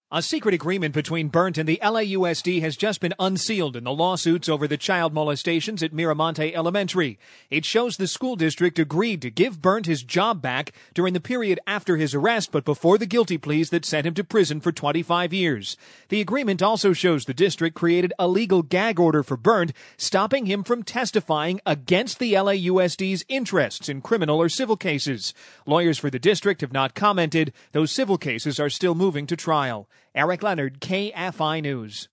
A secret agreement between Berndt and the LAUSD has just been unsealed in the lawsuits over the child molestations at Miramonte Elementary. It shows the school district agreed to give Berndt his job back during the period after his arrest, but before the guilty pleas that sent him to prison for 25 years. The agreement also shows the district created a legal gag order for Berndt, stopping him from testifying against the LAUSD's interests in criminal or civil cases. Lawyers for the district have not commented. Those civil cases are still moving to trial. Eric Leonard, KFI News.